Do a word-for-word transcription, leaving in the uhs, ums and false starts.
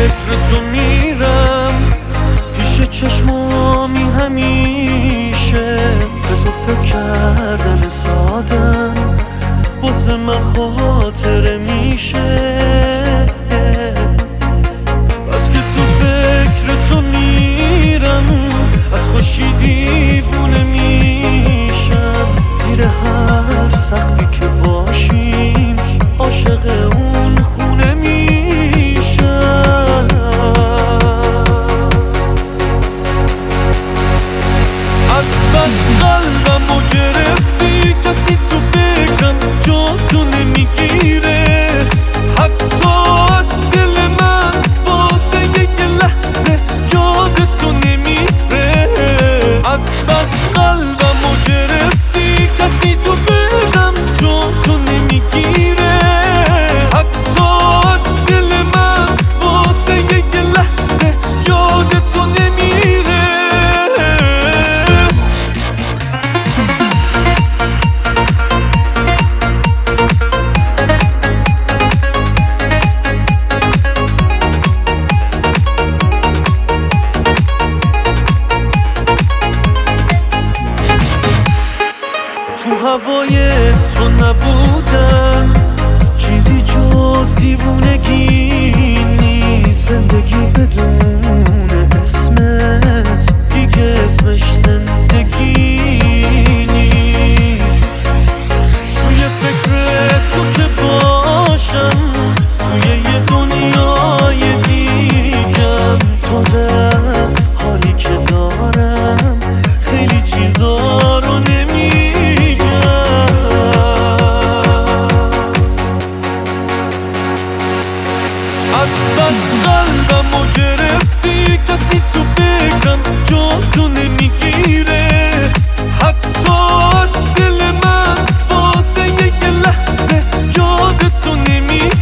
فکر تو میرم پیش چشمامی همیشه، به تو فکر کردن سادن واسه من خاطره میشه. بس که تو فکر تو میرم از خوشی دیوونه میشم، زیر هر سقفی که باشیم عاشق اون خونه میشم. از بس قلبمو گرفتی کسی تو فکرم جا تو نمیگیره، حتی از دل من واسه یک لحظه یاد تو نمیره. از بس قلبمو گرفتی کسی تو فکرم جا تو نمیگیره، حتی از دل من واسه یک لحظه یاد تو نمیره. تو هوای تو نبودن چیزی جز دیوونگی نیست، زندگی بدون اسمت دیگه اسمش زندگی نیست. توی فکر تو که باشم توی یه دنیای دیگم، تازه از حالی که دارم خیلی چیزا رو نمیگم. از بس قلبمو گرفتی کسی تو فکرم جا تو نمیگیره، حتی از دل من واسه یک لحظه یاد تو نمیره.